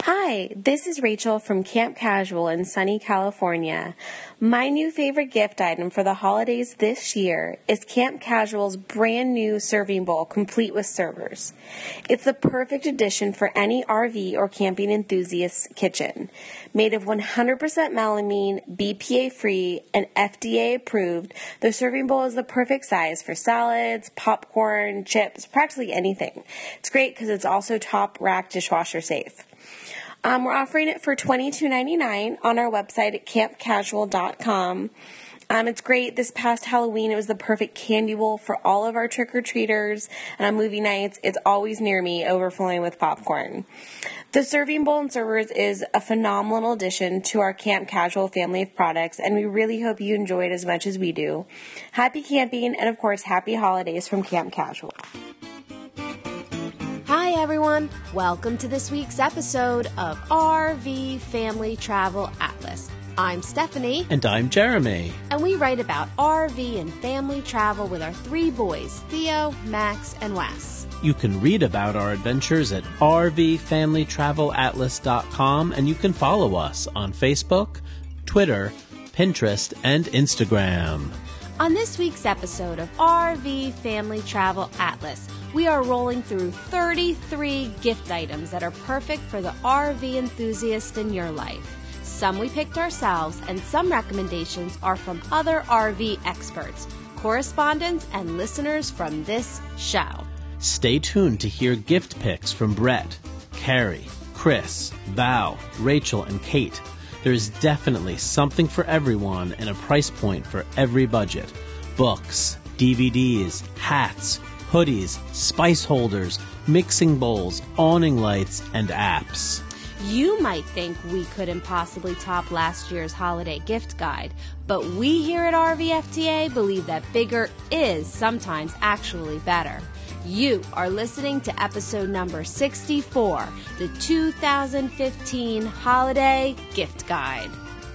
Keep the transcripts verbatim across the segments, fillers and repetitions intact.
Hi, this is Rachel from Camp Casual in sunny California. My new favorite gift item for the holidays this year is Camp Casual's brand new serving bowl complete with servers. It's the perfect addition for any R V or camping enthusiast's kitchen. Made of one hundred percent melamine, B P A-free, and F D A-approved, the serving bowl is the perfect size for salads, popcorn, chips, practically anything. It's great because it's also top rack dishwasher safe. Um, we're offering it for twenty-two ninety-nine on our website at camp casual dot com. Um, it's great. This past Halloween, it was the perfect candy bowl for all of our trick-or-treaters, and on movie nights, it's always near me, overflowing with popcorn. The serving bowl and servers is a phenomenal addition to our Camp Casual family of products, and we really hope you enjoy it as much as we do. Happy camping, and of course, happy holidays from Camp Casual. Hi everyone, welcome to this week's episode of R V Family Travel Atlas. I'm Stephanie. And I'm Jeremy. And we write about R V and family travel with our three boys, Theo, Max, and Wes. You can read about our adventures at r v family travel atlas dot com, and you can follow us on Facebook, Twitter, Pinterest, and Instagram. On this week's episode of R V Family Travel Atlas, we are rolling through thirty-three gift items that are perfect for the R V enthusiast in your life. Some we picked ourselves, and some recommendations are from other R V experts, correspondents, and listeners from this show. Stay tuned to hear gift picks from Brett, Carrie, Chris, Val, Rachel, and Kate. There's definitely something for everyone and a price point for every budget. Books, D V Ds, hats, hoodies, spice holders, mixing bowls, awning lights, and apps. You might think we couldn't possibly top last year's holiday gift guide, but we here at R V F T A believe that bigger is sometimes actually better. You are listening to episode number sixty-four, the two thousand fifteen Holiday Gift Guide.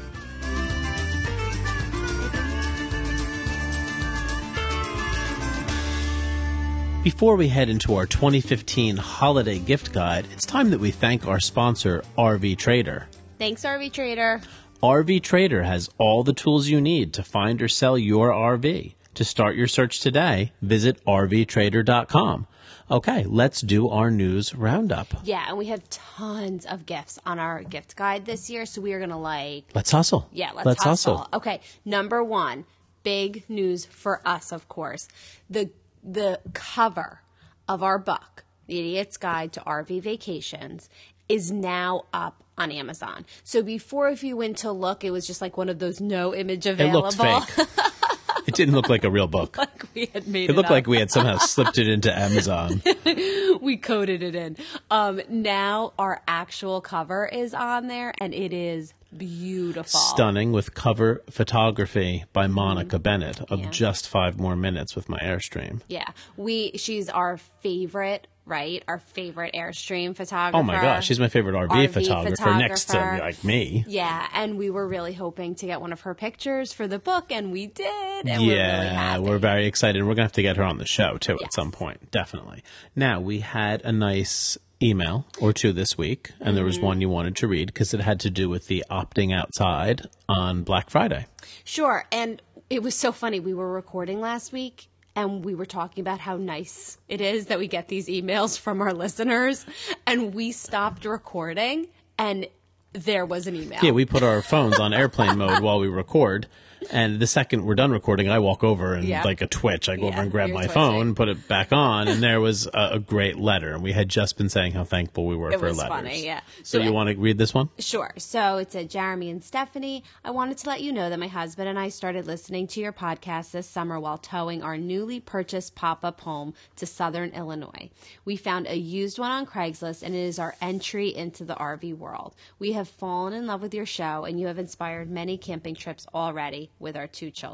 Before we head into our twenty fifteen Holiday Gift Guide, it's time that we thank our sponsor, R V Trader. Thanks, R V Trader. R V Trader has all the tools you need to find or sell your R V. To start your search today, visit r v trader dot com. Okay, let's do our news roundup. Yeah, and we have tons of gifts on our gift guide this year, so we are going to like... Let's hustle. Yeah, let's, let's hustle. hustle. Okay, number one, big news for us, of course. The The cover of our book, The Idiot's Guide to R V Vacations, is now up on Amazon. So before, if you went to look, it was just like one of those no image available. It looked fake. It didn't look like a real book. Like we had made it It looked up. like we had somehow slipped it into Amazon. We coded it in. Um, now our actual cover is on there, and it is beautiful. Stunning, with cover photography by Monica mm-hmm. Bennett of yeah. Just Five More Minutes with My Airstream. Yeah. we. She's our favorite, right? Our favorite Airstream photographer. Oh my gosh, she's my favorite R V, R V photographer, photographer next to like me. Yeah, and we were really hoping to get one of her pictures for the book, and we did. And yeah, we're really happy. We're very excited. We're going to have to get her on the show too yes. at some point, definitely. Now, we had a nice email or two this week, and mm-hmm. there was one you wanted to read because it had to do with the opting outside on Black Friday. Sure, and it was so funny. We were recording last week, and we were talking about how nice it is that we get these emails from our listeners, and we stopped recording, and there was an email. Yeah, we put our phones on airplane mode while we record, and the second we're done recording, I walk over and yeah. like a twitch. I go yeah, over and grab my twitching. phone, put it back on, and there was a, a great letter. And we had just been saying how thankful we were it for was letters. Funny, yeah. So, so you want to read this one? Sure. So it said, Jeremy and Stephanie, I wanted to let you know that my husband and I started listening to your podcast this summer while towing our newly purchased pop-up home to Southern Illinois. We found a used one on Craigslist, and it is our entry into the R V world. We have fallen in love with your show, and you have inspired many camping trips already with our two children.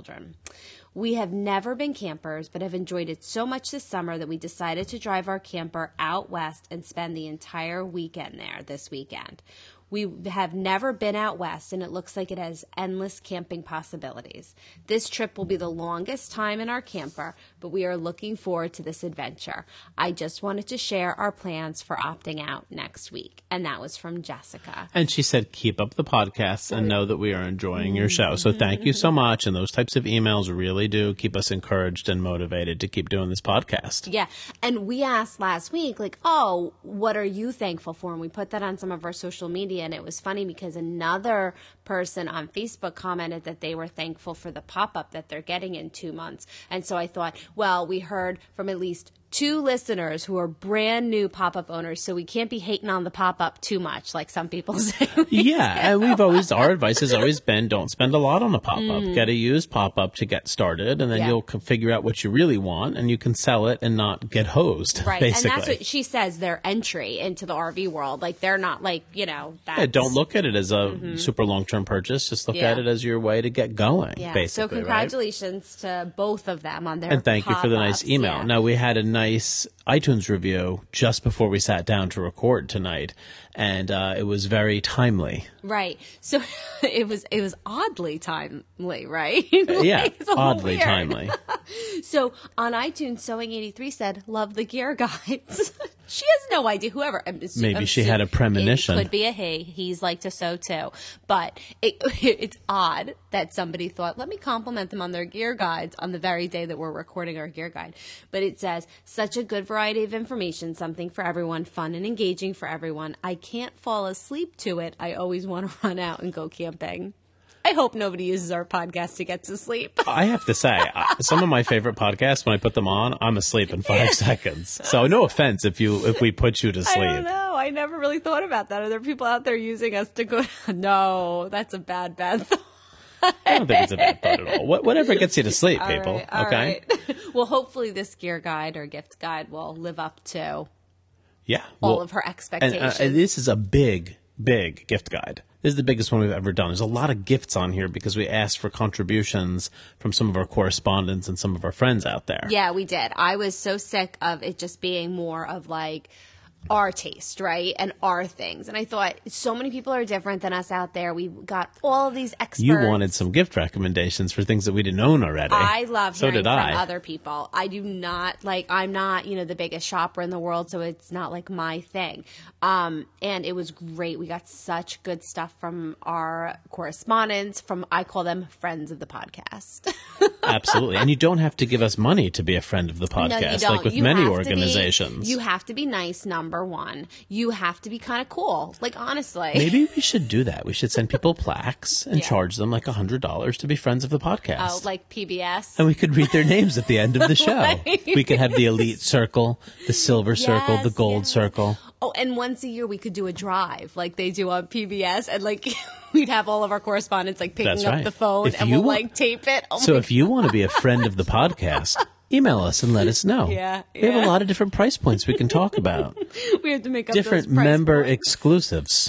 We have never been campers, but have enjoyed it so much this summer that we decided to drive our camper out west and spend the entire weekend there this weekend. We have never been out west, and it looks like it has endless camping possibilities. This trip will be the longest time in our camper, but we are looking forward to this adventure. I just wanted to share our plans for opting out next week. And that was from Jessica. And she said, keep up the podcasts and know that we are enjoying your show. So thank you so much. And those types of emails really do keep us encouraged and motivated to keep doing this podcast. Yeah. And we asked last week, like, oh, what are you thankful for? And we put that on some of our social media. And it was funny because another person on Facebook commented that they were thankful for the pop-up that they're getting in two months. And so I thought, well, we heard from at least two listeners who are brand new pop-up owners, so we can't be hating on the pop-up too much, like some people say. Yeah, and we've always, our advice has always been, don't spend a lot on a pop-up. Mm. Get a used pop-up to get started, and then Yeah. you'll c- figure out what you really want, and you can sell it and not get hosed, Right, basically. and that's what she says, their entry into the R V world. Like, they're not like, you know, that's... Yeah, don't look at it as a super long-term purchase. Just look Yeah. at it as your way to get going, Yeah, basically, so right? congratulations to both of them on their And thank you for the nice pop-ups. email. Yeah. Now, we had a nice iTunes review just before we sat down to record tonight, and uh, it was very timely. Right. So it was it was oddly timely, right? Yeah, Like, it's a little oddly weird. timely. So on iTunes, Sewing eighty-three said, love the gear guides. She has no idea. Whoever. I'm assu- Maybe I'm she assu- had a premonition. It could be a he. He's like to sew too. But it, it's odd that somebody thought, let me compliment them on their gear guides on the very day that we're recording our gear guide. But it says, such a good variety of information, something for everyone, fun and engaging for everyone. I can't fall asleep to it. I always want to run out and go camping. I hope nobody uses our podcast to get to sleep. I have to say, I- some of my favorite podcasts, when I put them on, I'm asleep in five seconds. So no offense if you if we put you to I sleep. don't know. I never really thought about that. Are there people out there using us to go? No, that's a bad, bad thought. I don't think it's a bad thought at all. What, whatever gets you to sleep, All people. right, all okay. right. Well, hopefully this gear guide or gift guide will live up to Yeah. all well, of her and, expectations. uh, and this is a big, big gift guide. This is the biggest one we've ever done. There's a lot of gifts on here because we asked for contributions from some of our correspondents and some of our friends out there. Yeah, we did. I was so sick of it just being more of like our taste, right? And our things. And I thought so many people are different than us out there. We got all of these experts. You wanted some gift recommendations for things that we didn't own already. I love so hearing did from I. other people. I do not like, I'm not, you know, the biggest shopper in the world, so it's not like my thing. Um, and it was great. We got such good stuff from our correspondents, from, I call them friends of the podcast. Absolutely. And you don't have to give us money to be a friend of the podcast, No, you don't. like with You many have to be- organizations. you have to be nice, number one. You have to be kind of cool. Like, honestly. Maybe we should do that. We should send people plaques and Yeah. charge them like one hundred dollars to be friends of the podcast. Oh, like P B S. And we could read their names at the end of the show. Right. We could have the elite circle, the silver circle, the Yes, gold yes. circle. Oh, and once a year we could do a drive like they do on P B S, and like we'd have all of our correspondents like picking That's up right. the phone, If and you we'll want- like tape it. Oh So my if you want to be a friend of the podcast, email us and let us know. Yeah, We have yeah. a lot of different price points we can talk about. God, we have to make up Different those price member points. exclusives.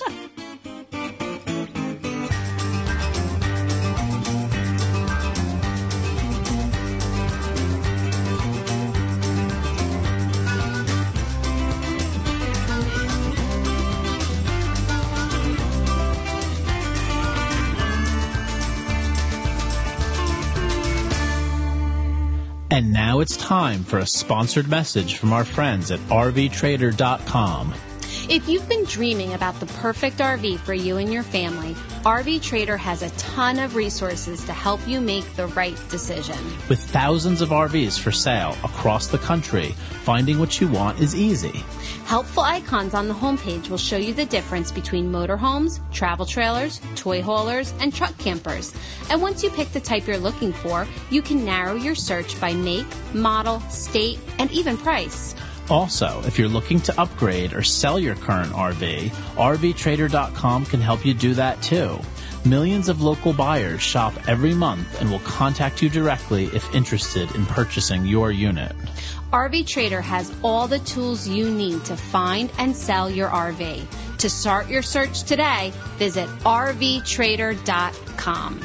And now it's time for a sponsored message from our friends at R V Trader dot com. If you've been dreaming about the perfect R V for you and your family, R V Trader has a ton of resources to help you make the right decision. With thousands of R Vs for sale across the country, finding what you want is easy. Helpful icons on the homepage will show you the difference between motorhomes, travel trailers, toy haulers, and truck campers. And once you pick the type you're looking for, you can narrow your search by make, model, state, and even price. Also, if you're looking to upgrade or sell your current R V, R V Trader dot com can help you do that too. Millions of local buyers shop every month and will contact you directly if interested in purchasing your unit. R V Trader has all the tools you need to find and sell your R V. To start your search today, visit R V Trader dot com.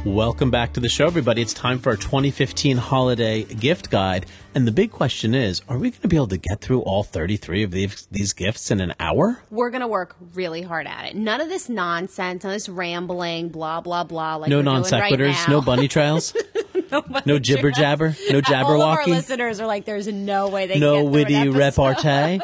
Welcome back to the show, everybody. It's time for our twenty fifteen holiday gift guide. And the big question is, are we going to be able to get through all thirty-three of these, these gifts in an hour? We're going to work really hard at it. None of this nonsense, none of this rambling, blah, blah, blah. Like no we're non doing right sequiturs, now. no bunny trails, no, bunny no jibber trails. jabber, no All of our jabberwocky, listeners are like, there's no way they no can get witty through an episode. repartee,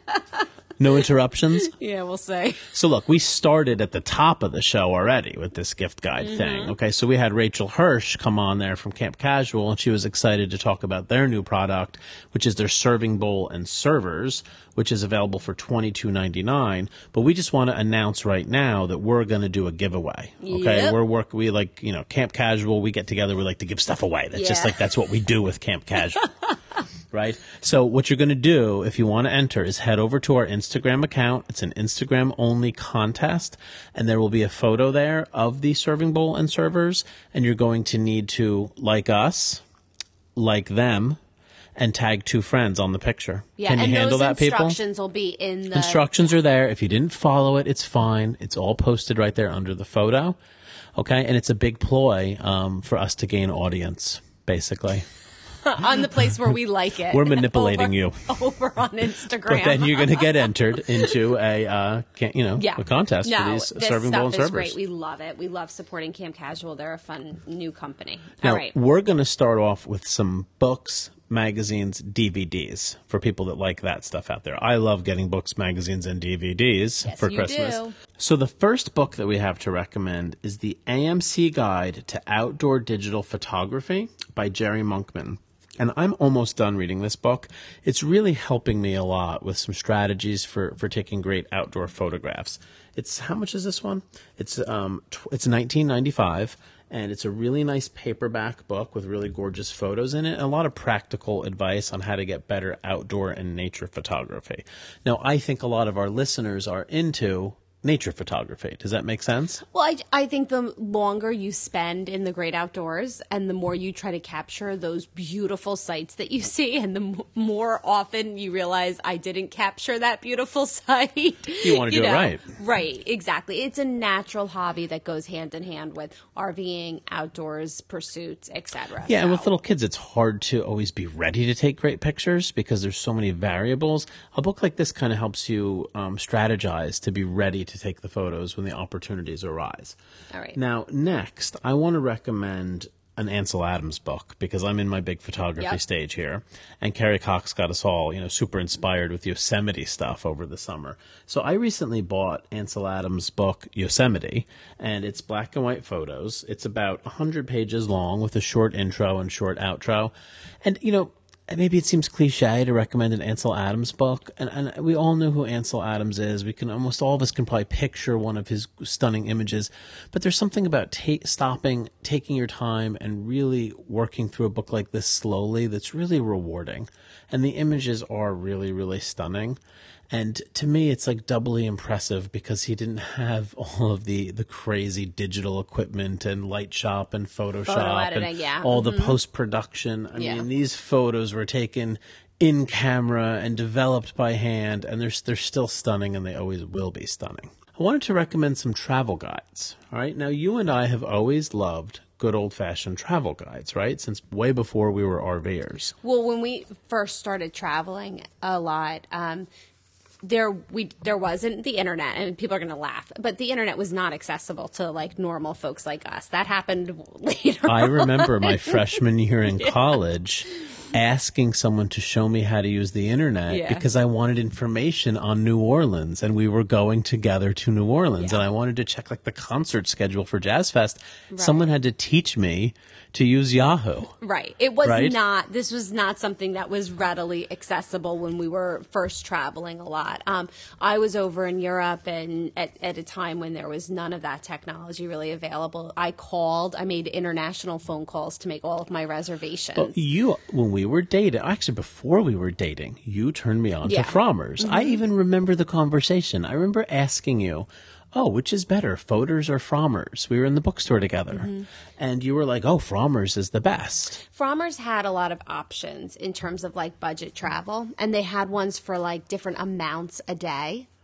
no interruptions. Yeah, we'll say. So look, we started at the top of the show already with this gift guide Mm-hmm. thing. Okay, so we had Rachel Hirsch come on there from Camp Casual, and she was excited to talk about their new product, which is their serving bowl and servers, which is available for twenty-two ninety-nine. But we just want to announce right now that we're going to do a giveaway. Okay, Yep. we're work. We like you know Camp Casual. We get together. We like to give stuff away. That's just Yeah. like that's what we do with Camp Casual. Right? So what you're going to do if you want to enter is head over to our Instagram account. It's an Instagram only contest, and there will be a photo there of the serving bowl and servers, and you're going to need to like us, like them, and tag two friends on the picture. Yeah, Can you and handle those that, people? instructions will be in the... Instructions are there. If you didn't follow it, it's fine. It's all posted right there under the photo. Okay? And it's a big ploy um, for us to gain audience, basically. on the place where we like it. We're manipulating over, you. over on Instagram. But then you're going to get entered into a, uh, can, you know, yeah. a contest no, for these this serving stuff bowl is servers. great. We love it. We love supporting Camp Casual. They're a fun new company. Now, All right. we're going to start off with some books, magazines, D V Ds for people that like that stuff out there. I love getting books, magazines, and D V Ds Yes, for you Christmas. do. So the first book that we have to recommend is the A M C Guide to Outdoor Digital Photography by Jerry Monkman. And I'm almost done reading this book. It's really helping me a lot with some strategies for, for taking great outdoor photographs. It's, how much is this one? It's, um, tw- it's nineteen ninety-five, and it's a really nice paperback book with really gorgeous photos in it and a lot of practical advice on how to get better outdoor and nature photography. Now, I think a lot of our listeners are into nature photography. Does that make sense? Well, I, I think the longer you spend in the great outdoors and the more you try to capture those beautiful sights that you see, and the m- more often you realize I didn't capture that beautiful sight. You want to do it right. Right, exactly. It's a natural hobby that goes hand in hand with RVing, outdoors, pursuits, et cetera. Yeah, and with So- little kids, it's hard to always be ready to take great pictures because there's so many variables. A book like this kind of helps you um, strategize to be ready to take the photos when the opportunities arise. All right. Now, next, I want to recommend an Ansel Adams book because I'm in my big photography Yep. stage here, and Carrie Cox got us all, you know, super inspired with Yosemite stuff over the summer. So I recently bought Ansel Adams' book Yosemite, and it's black and white photos. It's about one hundred pages long with a short intro and short outro, and you know. Maybe it seems cliche to recommend an Ansel Adams book, and, and we all know who Ansel Adams is. We can almost all of us can probably picture one of his stunning images, but there's something about ta- stopping, taking your time, and really working through a book like this slowly that's really rewarding. And the images are really, really stunning. And to me, it's like doubly impressive because he didn't have all of the, the crazy digital equipment and light shop and Photoshop Photo editing, and yeah. all Mm-hmm. the post-production. I Yeah. mean, these photos were taken in camera and developed by hand, and they're, they're still stunning, and they always will be stunning. I wanted to recommend some travel guides. All right. Now, you and I have always loved good old-fashioned travel guides, right? Since way before we were RVers. Well, when we first started traveling a lot, um, there we there wasn't the internet, and people are going to laugh, but the internet was not accessible to like normal folks like us. That happened later. I remember my freshman year in college asking someone to show me how to use the internet Yeah. because I wanted information on New Orleans, and we were going together to New Orleans, Yeah. and I wanted to check like the concert schedule for Jazz Fest. Someone had to teach me to use Yahoo. Right. It was Right? not, this was not something that was readily accessible when we were first traveling a lot. Um, I was over in Europe and at, at a time when there was none of that technology really available. I called, I made international phone calls to make all of my reservations. Well, you, when we were dating, actually before we were dating, you turned me on Yeah. to Frommers. I even remember the conversation. I remember asking you, oh, which is better, Fodors or Frommers? We were in the bookstore together. And you were like, oh, Frommers is the best. Frommers had a lot of options in terms of like budget travel, and they had ones for like different amounts a day.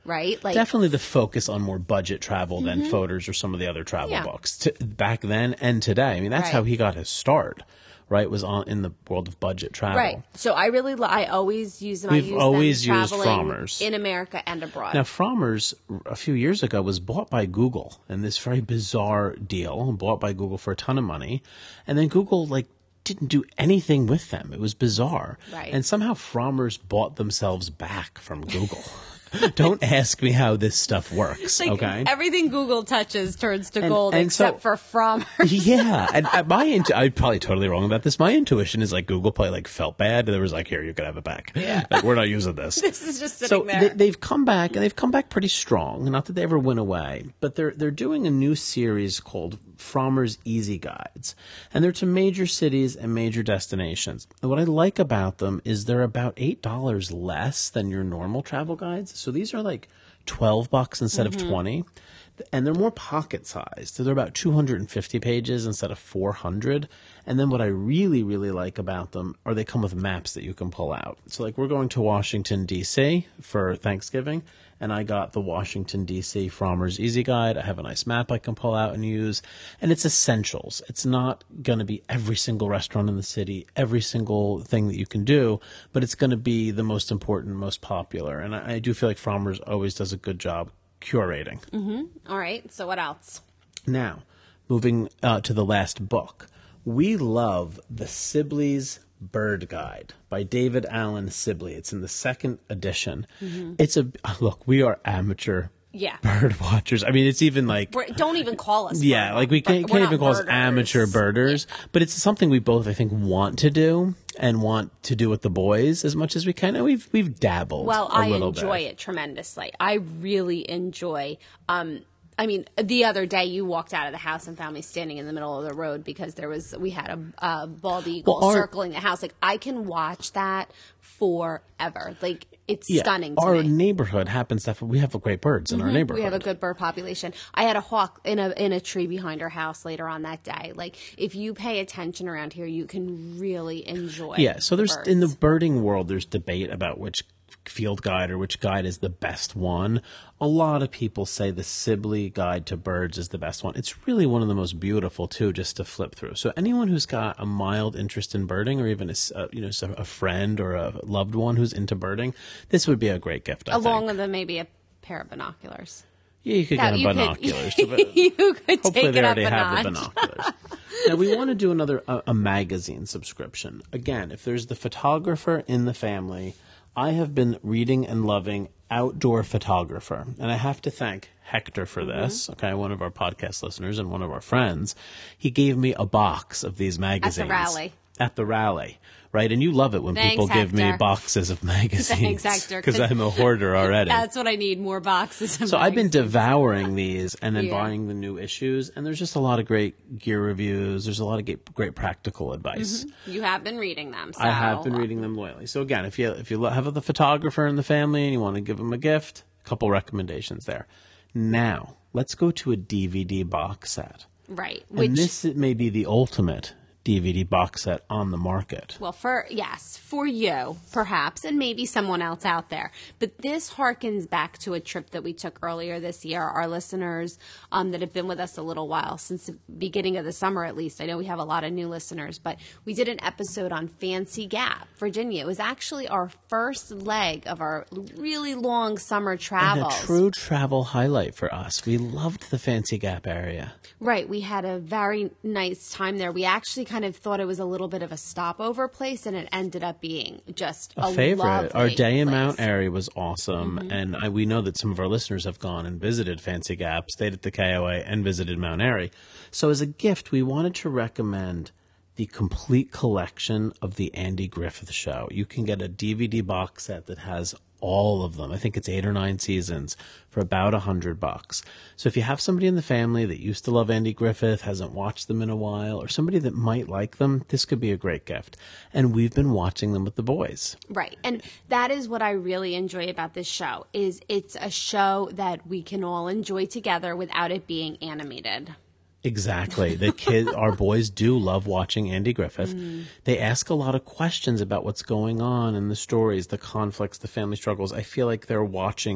right? Like definitely the focus on more budget travel than mm-hmm. Fodor's or some of the other travel yeah. books to, back then and today. I mean, that's right. how he got his start. Right, was on in the world of budget travel. Right. So I really, li- I always use them. We've I use always them used traveling Frommer's in America and abroad. Now, Frommer's a few years ago was bought by Google in this very bizarre deal, bought by Google for a ton of money, and then Google like didn't do anything with them. It was bizarre, right. and somehow Frommer's bought themselves back from Google. Don't ask me how this stuff works, like okay? Everything Google touches turns to and, gold and except so, for Frommer's. Yeah, and uh, my intu- I'm probably totally wrong about this. My intuition is like Google probably like felt bad, and there was like, here, you can have it back. Yeah. Like, we're not using this. This is just sitting so there. They, they've come back, and they've come back pretty strong. Not that they ever went away, but they're they're doing a new series called Frommer's Easy Guides, and they're to major cities and major destinations. And what I like about them is they're about eight dollars less than your normal travel guides. So these are like twelve bucks instead mm-hmm. of twenty, and they're more pocket sized. So they're about two hundred fifty pages instead of four hundred. And then what I really, really like about them are they come with maps that you can pull out. So like we're going to Washington, D C for Thanksgiving, and I got the Washington, D C Frommer's Easy Guide. I have a nice map I can pull out and use, and it's essentials. It's not going to be every single restaurant in the city, every single thing that you can do, but it's going to be the most important, most popular. And I, I do feel like Frommer's always does a good job curating. Mm-hmm. All right. So what else? Now, moving uh, to the last book. We love the Sibley's Bird Guide by David Allen Sibley. It's in the second edition. Mm-hmm. It's a look. We are amateur yeah. bird watchers. I mean, it's even like We're, don't even call us. Yeah, bird, like we can't, can't even call birders. us amateur birders. Yeah. But it's something we both, I think, want to do and want to do with the boys as much as we can. And we've we've dabbled. Well, a I little enjoy bit. it tremendously. I really enjoy. Um, I mean, the other day you walked out of the house and found me standing in the middle of the road because there was we had a, a bald eagle well, our, circling the house. Like I can watch that forever. Like it's yeah, stunning to our me. neighborhood happens to have, we have great birds in mm-hmm. our neighborhood. We have a good bird population. I had a hawk in a in a tree behind our house later on that day. Like if you pay attention around here, you can really enjoy. Yeah. So there's birds. in the birding world, there's debate about which field guide or which guide is the best one. A lot of people say the Sibley Guide to Birds is the best one. It's really one of the most beautiful too, just to flip through. So anyone who's got a mild interest in birding, or even a, uh, you know a friend or a loved one who's into birding, this would be a great gift. I Along think. with a, maybe a pair of binoculars. Yeah, you could Now, get you binoculars. Could, but you could hopefully take they it already up a have notch. the binoculars. Now, we want to do another a, a magazine subscription. Again, if there's the photographer in the family, I have been reading and loving Outdoor Photographer, and I have to thank Hector for this, mm-hmm. okay, one of our podcast listeners and one of our friends. He gave me a box of these magazines. At the rally. At the rally, right? And you love it when Thanks, people give Hector. me boxes of magazines. Thanks, Hector. Because I'm a hoarder already. That's what I need, more boxes of So I've been magazines. devouring these and then Yeah. buying the new issues, and there's just a lot of great gear reviews. There's a lot of great, great practical advice. Mm-hmm. You have been reading them. So. I have been reading them loyally. So again, if you if you have the photographer in the family and you want to give them a gift, a couple recommendations there. Now, let's go to a D V D box set. Right. And Which, this may be the ultimate D V D box set on the market. well, for, yes, for you, perhaps, and maybe someone else out there. But this harkens back to a trip that we took earlier this year. Our listeners um, that have been with us a little while, since the beginning of the summer at least. I know we have a lot of new listeners, but we did an episode on Fancy Gap, Virginia. It was actually our first leg of our really long summer travels. And a true travel highlight for us. We loved the Fancy Gap area. Right. We had a very nice time there. We actually kind of thought it was a little bit of a stopover place, and it ended up being just a, A favorite. Our day in place. Mount Airy was awesome, Mm-hmm. and I, we know that some of our listeners have gone and visited Fancy Gap, stayed at the K O A, and visited Mount Airy. So as a gift, we wanted to recommend the complete collection of the Andy Griffith Show. You can get a D V D box set that has all of them. I think it's eight or nine seasons for about a hundred bucks. So if you have somebody in the family that used to love Andy Griffith, hasn't watched them in a while, or somebody that might like them, this could be a great gift. And we've been watching them with the boys. Right. And that is what I really enjoy about this show, is it's a show that we can all enjoy together without it being animated. Exactly. The kid, our boys do love watching Andy Griffith. Mm. They ask a lot of questions about what's going on in the stories, the conflicts, the family struggles. I feel like they're watching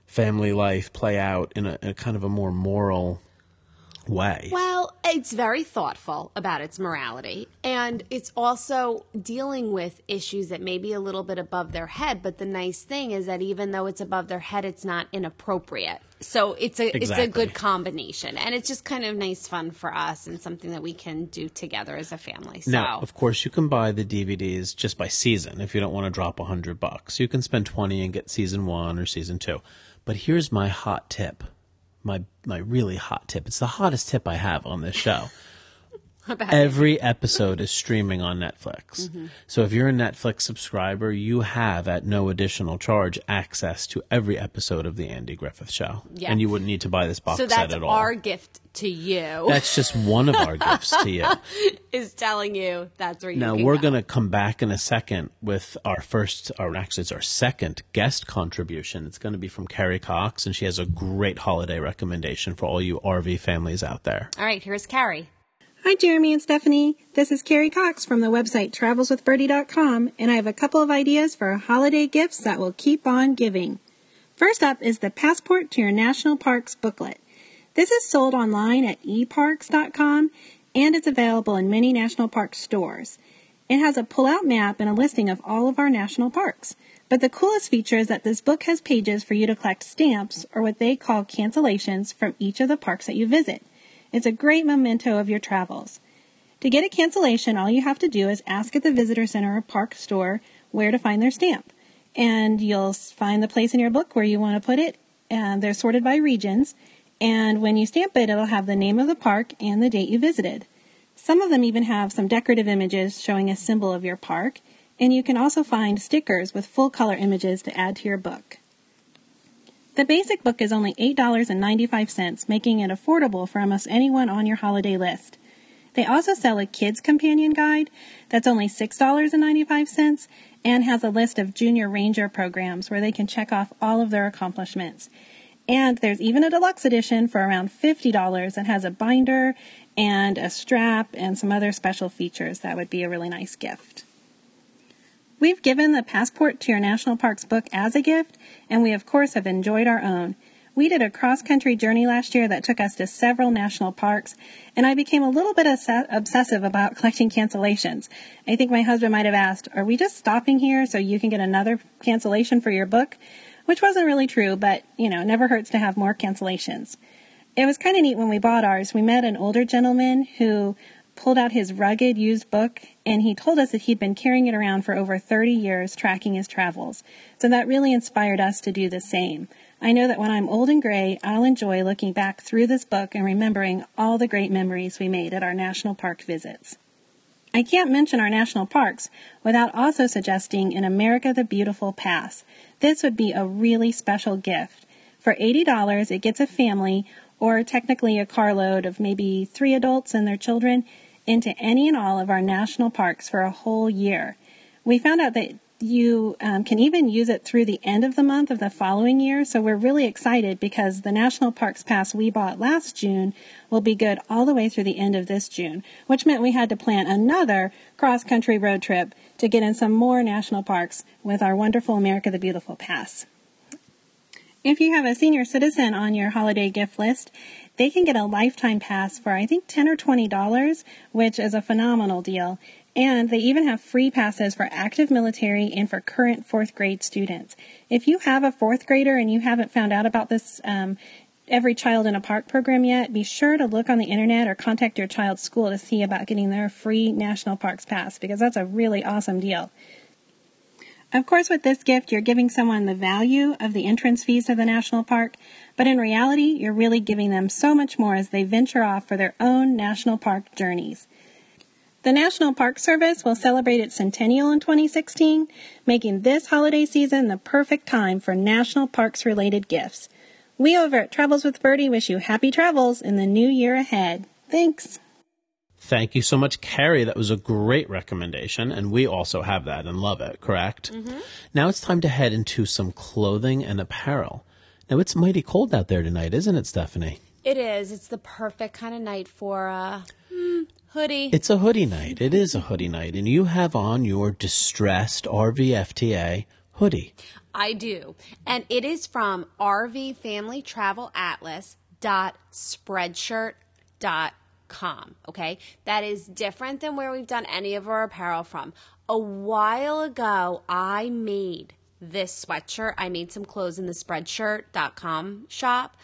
family life play out in a, in a kind of a more moral way. Well, it's very thoughtful about its morality, and it's also dealing with issues that may be a little bit above their head, but the nice thing is that even though it's above their head, it's not inappropriate. So it's a Exactly. it's a good combination, and it's just kind of nice fun for us and something that we can do together as a family. So Now, of course, you can buy the D V Ds just by season if you don't want to drop a hundred bucks. You can spend twenty and get season one or season two. But here's my hot tip. My my really hot tip. It's the hottest tip I have on this show. Every episode is streaming on Netflix. Mm-hmm. So if you're a Netflix subscriber, you have, at no additional charge, access to every episode of The Andy Griffith Show. Yeah. And you wouldn't need to buy this box so set that's at all. our gift to you. That's just one of our gifts to you. Is telling you that's where you Now, can we're go. going to come back in a second with our first, or actually it's our second guest contribution. It's going to be from Carrie Cox, and she has a great holiday recommendation for all you R V families out there. All right, here's Carrie. Hi, Jeremy and Stephanie. This is Carrie Cox from the website travels with birdie dot com, and I have a couple of ideas for holiday gifts that will keep on giving. First up is the Passport to Your National Parks booklet. This is sold online at e parks dot com, and it's available in many national park stores. It has a pull-out map and a listing of all of our national parks. But the coolest feature is that this book has pages for you to collect stamps, or what they call cancellations, from each of the parks that you visit. It's a great memento of your travels. To get a cancellation, all you have to do is ask at the visitor center or park store where to find their stamp. And you'll find the place in your book where you want to put it, and they're sorted by regions. And when you stamp it, it'll have the name of the park and the date you visited. Some of them even have some decorative images showing a symbol of your park, and you can also find stickers with full-color images to add to your book. The basic book is only eight dollars and ninety-five cents, making it affordable for almost anyone on your holiday list. They also sell a kids' companion guide that's only six dollars and ninety-five cents and has a list of junior ranger programs where they can check off all of their accomplishments. And there's even a deluxe edition for around fifty dollars that has a binder and a strap and some other special features that would be a really nice gift. We've given the Passport to Your National Parks book as a gift, and we of course have enjoyed our own. We did a cross-country journey last year that took us to several national parks, and I became a little bit obsessive about collecting cancellations. I think my husband might have asked, are we just stopping here so you can get another cancellation for your book? Which wasn't really true, but, you know, it never hurts to have more cancellations. It was kind of neat when we bought ours. We met an older gentleman who pulled out his rugged used book, and he told us that he'd been carrying it around for over thirty years, tracking his travels. So that really inspired us to do the same. I know that when I'm old and gray, I'll enjoy looking back through this book and remembering all the great memories we made at our national park visits. I can't mention our national parks without also suggesting an America the Beautiful pass. This would be a really special gift. For eighty dollars, it gets a family, or technically a carload of maybe three adults and their children, into any and all of our national parks for a whole year. We found out that you um, can even use it through the end of the month of the following year, so we're really excited because the National Parks Pass we bought last June will be good all the way through the end of this June, which meant we had to plan another cross-country road trip to get in some more national parks with our wonderful America the Beautiful Pass. If you have a senior citizen on your holiday gift list, they can get a lifetime pass for I think ten dollars or twenty dollars, which is a phenomenal deal. And they even have free passes for active military and for current fourth grade students. If you have a fourth grader and you haven't found out about this um, Every Child in a Park program yet, be sure to look on the internet or contact your child's school to see about getting their free National Parks Pass, because that's a really awesome deal. Of course, with this gift, you're giving someone the value of the entrance fees to the national park, but in reality, you're really giving them so much more as they venture off for their own national park journeys. The National Park Service will celebrate its centennial in twenty sixteen, making this holiday season the perfect time for national parks-related gifts. We over at Travels with Birdie wish you happy travels in the new year ahead. Thanks. Thank you so much, Carrie. That was a great recommendation, and we also have that and love it, correct? Mm-hmm. Now it's time to head into some clothing and apparel. Now, it's mighty cold out there tonight, isn't it, Stephanie? It is. It's the perfect kind of night for a mm, hoodie. It's a hoodie night. It is a hoodie night, and you have on your distressed R V F T A hoodie. I do. And it is from R V Family Travel Atlas dot spreadshirt dot com. Okay. That is different than where we've done any of our apparel from. A while ago, I made this sweatshirt. I made some clothes in the spreadshirt dot com shop,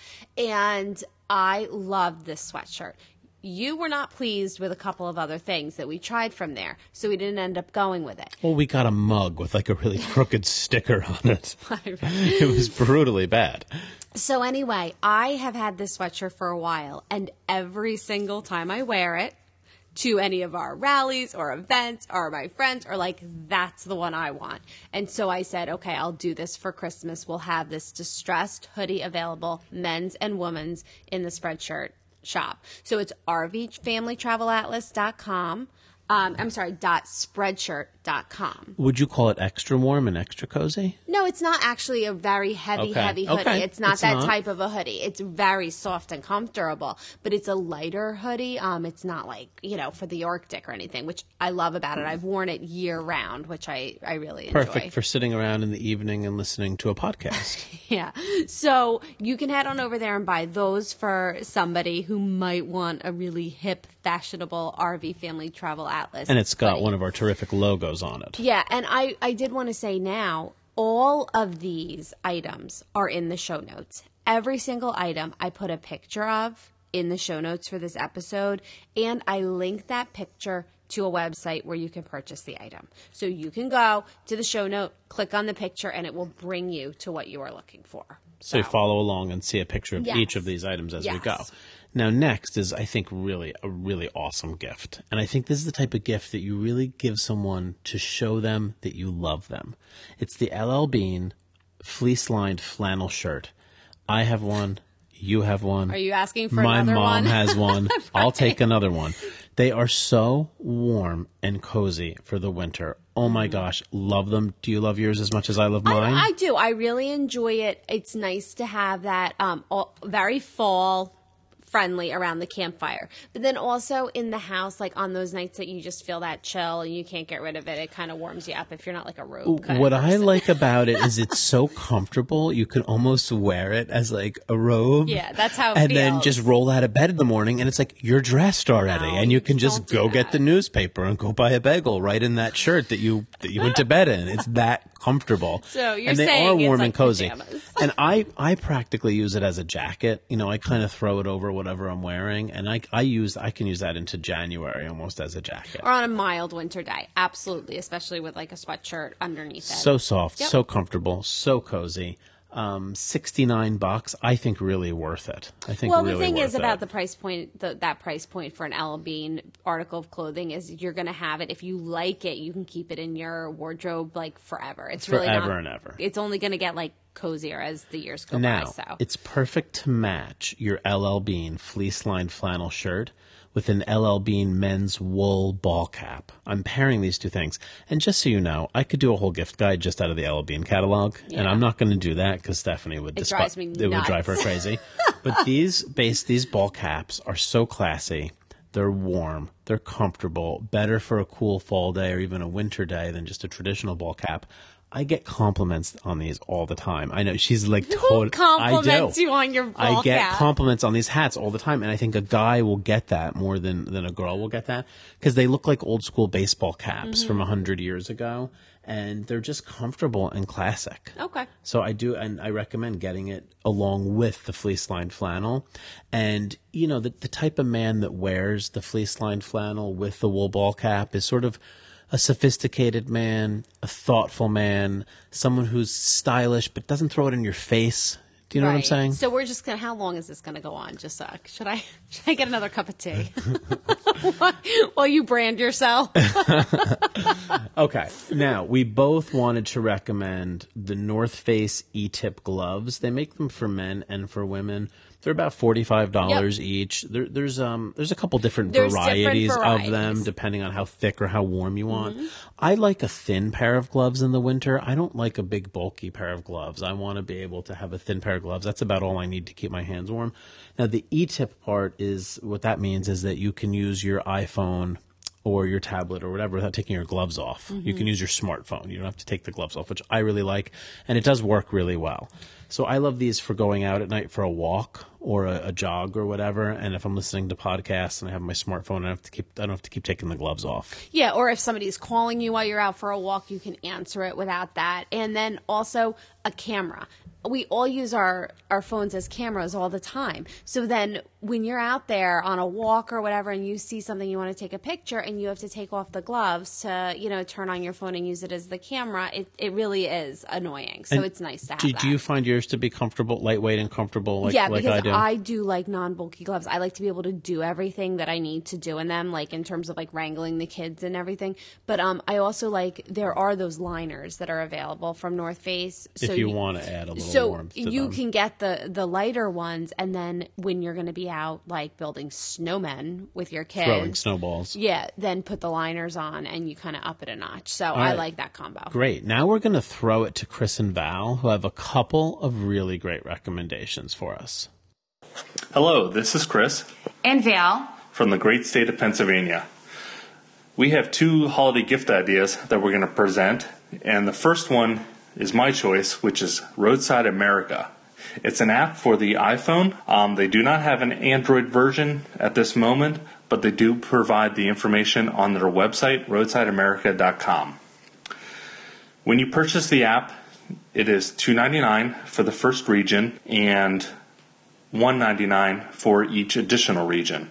and I loved this sweatshirt. You were not pleased with a couple of other things that we tried from there, so we didn't end up going with it. Well, we got a mug with like a really crooked sticker on it. It was brutally bad. So anyway, I have had this sweatshirt for a while, and every single time I wear it to any of our rallies or events or my friends are like, that's the one I want. And so I said, okay, I'll do this for Christmas. We'll have this distressed hoodie available, men's and women's, in the Spreadshirt shop. So it's R V Family Travel Atlas dot com. Um, I'm sorry, dot spreadshirt dot com. Would you call it extra warm and extra cozy? No, it's not actually a very heavy, Okay. heavy hoodie. Okay. It's not It's that not. type of a hoodie. It's very soft and comfortable, but it's a lighter hoodie. Um, it's not like, you know, for the Arctic or anything, which I love about it. I've worn it year round, which I, I really enjoy. Perfect for sitting around in the evening and listening to a podcast. Yeah. So you can head on over there and buy those for somebody who might want a really hip, fashionable R V Family Travel Atlas. And it's got hoodie. one of our terrific logos on it. Yeah, and I, I did want to say now, all of these items are in the show notes. Every single item I put a picture of in the show notes for this episode, and I link that picture to a website where you can purchase the item. So you can go to the show note, click on the picture, and it will bring you to what you are looking for. So you follow along and see a picture of Yes. each of these items as we Yes. go. Now, next is, I think, really a really awesome gift. And I think this is the type of gift that you really give someone to show them that you love them. It's the L L Bean fleece-lined flannel shirt. I have one. You have one. Are you asking for My another mom one? has one. I'll take another one. They are so warm and cozy for the winter. Oh my gosh, love them. Do you love yours as much as I love mine? I, I do. I really enjoy it. It's nice to have that um, all, very fall friendly around the campfire. But then also in the house, like on those nights that you just feel that chill and you can't get rid of it, it kind of warms you up if you're not like a robe kind What of I person. like about it is it's so comfortable. You can almost wear it as like a robe. Yeah, that's how it And feels. then just roll out of bed in the morning and it's like you're dressed already. No, and you can just don't do go that. get the newspaper and go buy a bagel right in that shirt that you that you went to bed in. It's that comfortable. So you're and they saying are it's warm like and cozy. pajamas. And I, I practically use it as a jacket. You know, I kind of throw it over whatever I'm wearing. And I, I use I can use that into January almost as a jacket. Or on a mild winter day. Absolutely. Especially with like a sweatshirt underneath it. So soft, Yep. so comfortable, so cozy. Um, sixty-nine bucks, I think really worth it. I think Well, really the thing worth is about it. the price point, the, that price point for an L L Bean article of clothing is you're going to have it. If you like it, you can keep it in your wardrobe like forever. It's really Forever not, and ever. It's only going to get like cozier as the years go Now, by. So it's perfect to match your L L Bean fleece-lined flannel shirt with an L L Bean men's wool ball cap. I'm pairing these two things. And just so you know, I could do a whole gift guide just out of the L L Bean catalog, and Yeah. I'm not going to do that because Stephanie would It despise drives me it would nuts. drive her crazy. But these base these ball caps are so classy. They're warm. They're comfortable. Better for a cool fall day or even a winter day than just a traditional ball cap. I get compliments on these all the time. I know she's like totally. compliments I do. you on your ball I get cap? compliments on these hats all the time, and I think a guy will get that more than than a girl will get that because they look like old school baseball caps Mm-hmm. from a hundred years ago, and they're just comfortable and classic. Okay. So I do, and I recommend getting it along with the fleece-lined flannel. And, you know, the, the type of man that wears the fleece-lined flannel with the wool ball cap is sort of a sophisticated man, a thoughtful man, someone who's stylish but doesn't throw it in your face. Do you know what I'm Right. saying? So we're just gonna. How long is this gonna go on? Just uh, should I should I get another cup of tea while you brand yourself? Okay. Now, we both wanted to recommend the North Face E-tip gloves. They make them for men and for women. They're about forty-five dollars Yep. each. There, there's um there's a couple different There's different varieties, of them varieties. depending on how thick or how warm you want. I like a thin pair of gloves in the winter. I don't like a big bulky pair of gloves. I want to be able to have a thin pair of gloves. That's about all I need to keep my hands warm. Now, the E-tip part is what that means is that you can use your iPhone or your tablet or whatever without taking your gloves off. Mm-hmm. You can use your smartphone. You don't have to take the gloves off, which I really like, and it does work really well. So I love these for going out at night for a walk or a, a jog or whatever. And if I'm listening to podcasts and I have my smartphone, I don't have to keep I don't have to keep taking the gloves off. Yeah, or if somebody's calling you while you're out for a walk, you can answer it without that. And then also a camera. We all use our, our phones as cameras all the time. So then when you're out there on a walk or whatever and you see something you want to take a picture and you have to take off the gloves to, you know, turn on your phone and use it as the camera, it, it really is annoying. So and it's nice to have do, that. Do you find yours to be comfortable, lightweight and comfortable like, yeah, like because I do? I do like non-bulky gloves. I like to be able to do everything that I need to do in them, like in terms of like wrangling the kids and everything. But um, I also like, there are those liners that are available from North Face. So if you, you want to add a little so warmth to you them. can get the, the lighter ones, and then when you're going to be out like building snowmen with your kids. Throwing snowballs. Yeah, then put the liners on and you kind of up it a notch. So All I right. like that combo. Great. Now we're going to throw it to Chris and Val, who have a couple of really great recommendations for us. Hello, this is Chris. And Val. From the great state of Pennsylvania. We have two holiday gift ideas that we're going to present, and the first one is my choice, which is Roadside America. It's an app for the iPhone. Um, they do not have an Android version at this moment, but they do provide the information on their website, roadside america dot com. When you purchase the app, it is two dollars and ninety-nine cents for the first region and one dollar and ninety-nine cents for each additional region.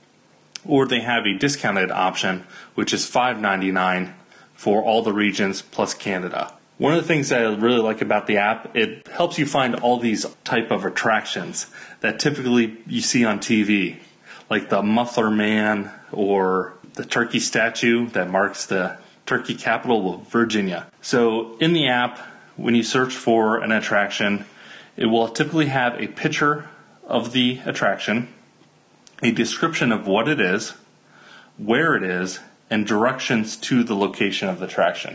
Or they have a discounted option, which is five dollars and ninety-nine cents for all the regions plus Canada. One of the things that I really like about the app, it helps you find all these type of attractions that typically you see on T V, like the Muffler Man or the turkey statue that marks the turkey capital of Virginia. So in the app, when you search for an attraction, it will typically have a picture of the attraction, a description of what it is, where it is, and directions to the location of the attraction.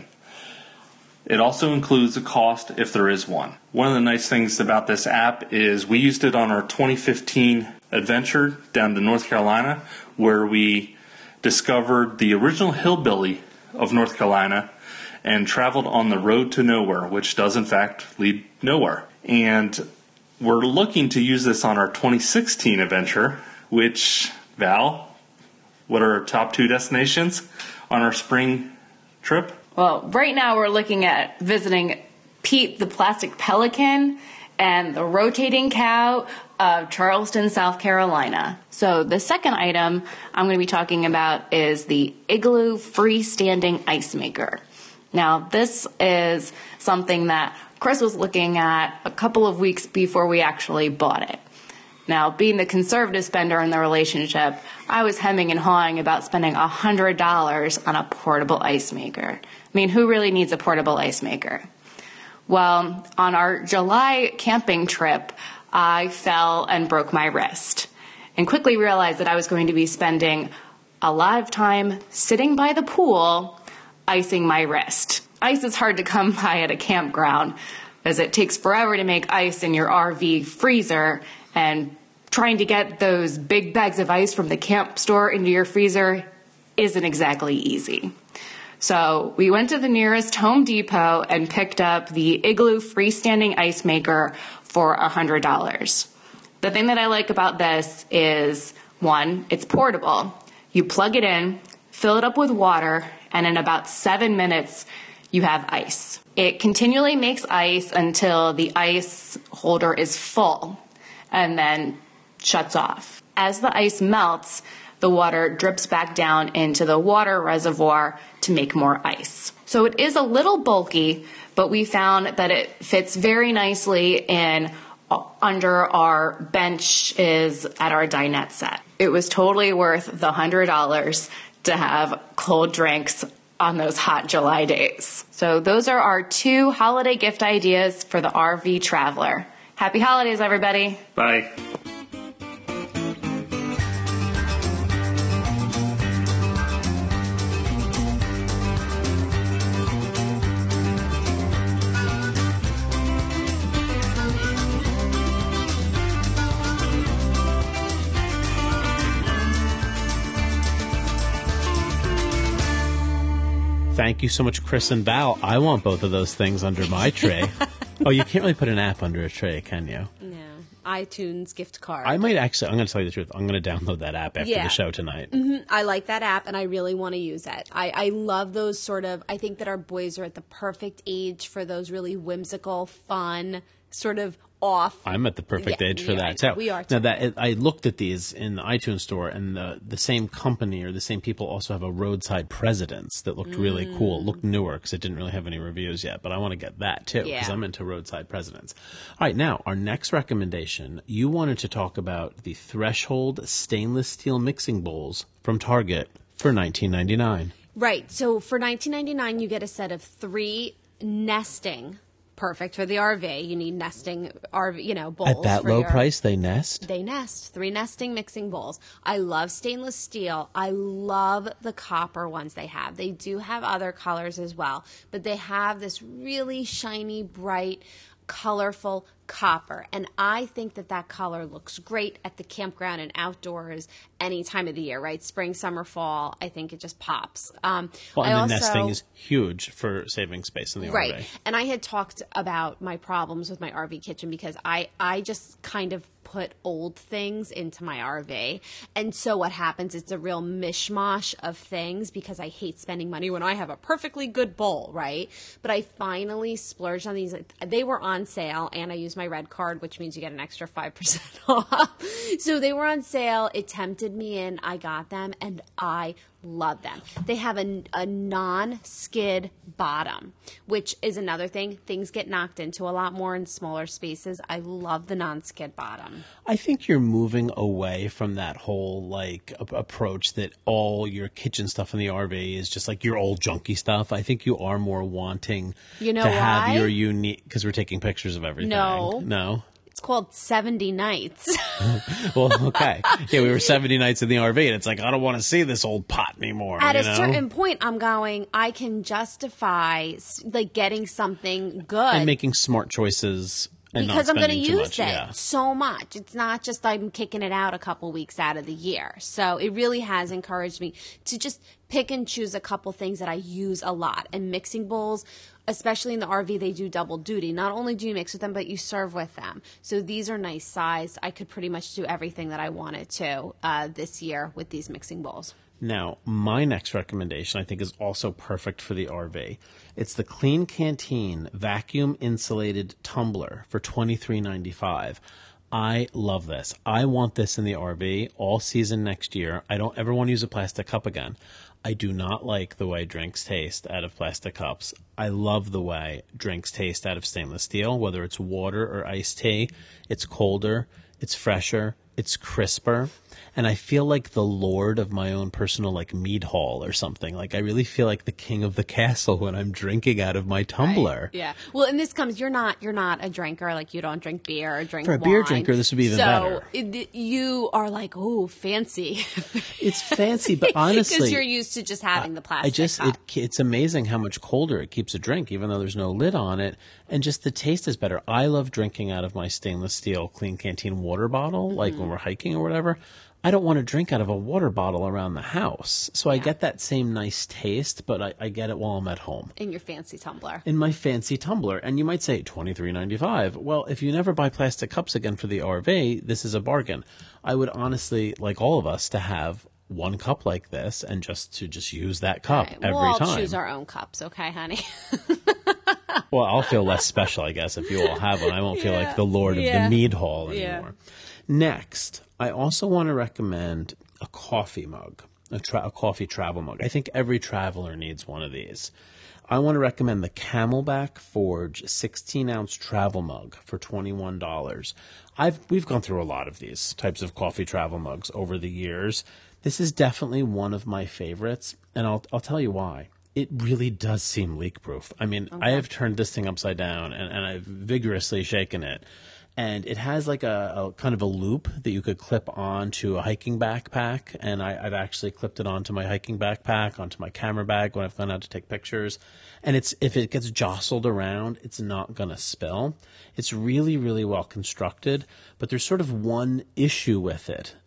It also includes a cost if there is one. One of the nice things about this app is we used it on our twenty fifteen adventure down to North Carolina, where we discovered the original hillbilly of North Carolina and traveled on the road to nowhere, which does in fact lead nowhere. And we're looking to use this on our twenty sixteen adventure, which, Val, what are our top two destinations on our spring trip? Well, right now we're looking at visiting Pete the Plastic Pelican and the Rotating Cow of Charleston, South Carolina. So the second item I'm going to be talking about is the Igloo Freestanding Ice Maker. Now, this is something that Chris was looking at a couple of weeks before we actually bought it. Now, being the conservative spender in the relationship, I was hemming and hawing about spending one hundred dollars on a portable ice maker. I mean, who really needs a portable ice maker? Well, on our July camping trip, I fell and broke my wrist and quickly realized that I was going to be spending a lot of time sitting by the pool icing my wrist. Ice is hard to come by at a campground as it takes forever to make ice in your R V freezer, and trying to get those big bags of ice from the camp store into your freezer isn't exactly easy. So we went to the nearest Home Depot and picked up the Igloo Freestanding Ice Maker for one hundred dollars. The thing that I like about this is, one, it's portable. You plug it in, fill it up with water, and in about seven minutes, you have ice. It continually makes ice until the ice holder is full and then shuts off. As the ice melts, the water drips back down into the water reservoir to make more ice. So it is a little bulky, but we found that it fits very nicely in under our benches at our dinette set. It was totally worth the one hundred dollars to have cold drinks on those hot July days. So those are our two holiday gift ideas for the R V traveler. Happy holidays, everybody. Bye. Thank you so much, Chris and Val. I want both of those things under my tray. Oh, you can't really put an app under a tray, can you? No. iTunes gift card. I might actually, I'm going to tell you the truth, I'm going to download that app after Yeah. the show tonight. Mm-hmm. I like that app, and I really want to use it. I, I love those sort of, I think that our boys are at the perfect age for those really whimsical, fun, sort of off. I'm at the perfect Yeah, age for yeah, that too. we are Now too. that I looked at these in the iTunes store, and the the same company or the same people also have a roadside presidents that looked really Mm. cool. It looked newer because it didn't really have any reviews yet, but I want to get that too because Yeah. I'm into roadside presidents. All right, now our next recommendation. You wanted to talk about the Threshold stainless steel mixing bowls from Target for nineteen ninety-nine. Right. So for nineteen ninety-nine, you get a set of three nesting. Perfect for the R V. You need nesting R V, you know, bowls. At that for low your- price, they nest. They nest. Three nesting mixing bowls. I love stainless steel. I love the copper ones they have. They do have other colors as well, but they have this really shiny, bright, colorful copper. And I think that that color looks great at the campground and outdoors any time of the year, right? Spring, summer, fall. I think it just pops. Um, Well, I and also, the nesting is huge for saving space in the Right. R V. And I had talked about my problems with my R V kitchen because I, I just kind of put old things into my R V. And so what happens, it's a real mishmash of things because I hate spending money when I have a perfectly good bowl, right? But I finally splurged on these. They were on sale, and I used my red card, which means you get an extra five percent off. So they were on sale. It tempted me in. I got them, and I love them. They have a, a non-skid bottom, which is another thing. Things get knocked into a lot more in smaller spaces. I love the non-skid bottom. I think you're moving away from that whole like a- approach that all your kitchen stuff in the R V is just like your old junky stuff. I think you are more wanting You know to have why? your unique, because we're taking pictures of everything. No. No. It's called seventy nights. Well, okay. Yeah, we were seventy nights in the R V, and it's like, I don't want to see this old pot anymore. At you a know? certain point, I'm going, I can justify s- like getting something good. And making smart choices. And because not I'm going to spending too use much, it yeah. so much. It's not just I'm kicking it out a couple weeks out of the year. So it really has encouraged me to just pick and choose a couple things that I use a lot. And mixing bowls, especially in the R V, they do double duty. Not only do you mix with them, but you serve with them. So these are nice sized. I could pretty much do everything that I wanted to uh, this year with these mixing bowls. Now, my next recommendation I think is also perfect for the R V. It's the Clean Canteen vacuum insulated tumbler for twenty-three ninety-five. I love this. I want this in the R V all season next year. I don't ever want to use a plastic cup again. I do not like the way drinks taste out of plastic cups. I love the way drinks taste out of stainless steel, whether it's water or iced tea. It's colder, it's fresher, it's crisper. And I feel like the lord of my own personal like mead hall or something. Like I really feel like the king of the castle when I'm drinking out of my tumbler. Yeah. Well, and this comes, you're not, you're not a drinker. Like you don't drink beer or drink For a beer wine. drinker, this would be even so better. it, you are like, oh, fancy. It's fancy, but honestly, Because you're used to just having the plastic I just cup. it, it's amazing how much colder it keeps a drink, even though there's no lid on it, and just the taste is better. I love drinking out of my stainless steel Clean Canteen water bottle, like Mm-hmm. when we're hiking or whatever. I don't want to drink out of a water bottle around the house, so I get that same nice taste, but I, I get it while I'm at home. In your fancy tumbler. In my fancy tumbler. And you might say twenty-three ninety-five. Well, if you never buy plastic cups again for the R V, this is a bargain. I would honestly like all of us to have one cup like this and just to just use that cup Right. every we'll all time. choose our own cups, okay, honey? Well, I'll feel less special, I guess, if you all have one. I won't feel like the lord of yeah. the mead hall Yeah. anymore. Next, I also want to recommend a coffee mug, a, tra- a coffee travel mug. I think every traveler needs one of these. I want to recommend the Camelback Forge sixteen ounce travel mug for twenty-one dollars. I've we've gone through a lot of these types of coffee travel mugs over the years. This is definitely one of my favorites, and I'll I'll tell you why. It really does seem leak proof. I mean, I have turned this thing upside down and, and I've vigorously shaken it. And it has like a, a kind of a loop that you could clip onto a hiking backpack. And I, I've actually clipped it onto my hiking backpack, onto my camera bag when I've gone out to take pictures. And it's if it gets jostled around, it's not going to spill. It's really, really well constructed. But there's sort of one issue with it.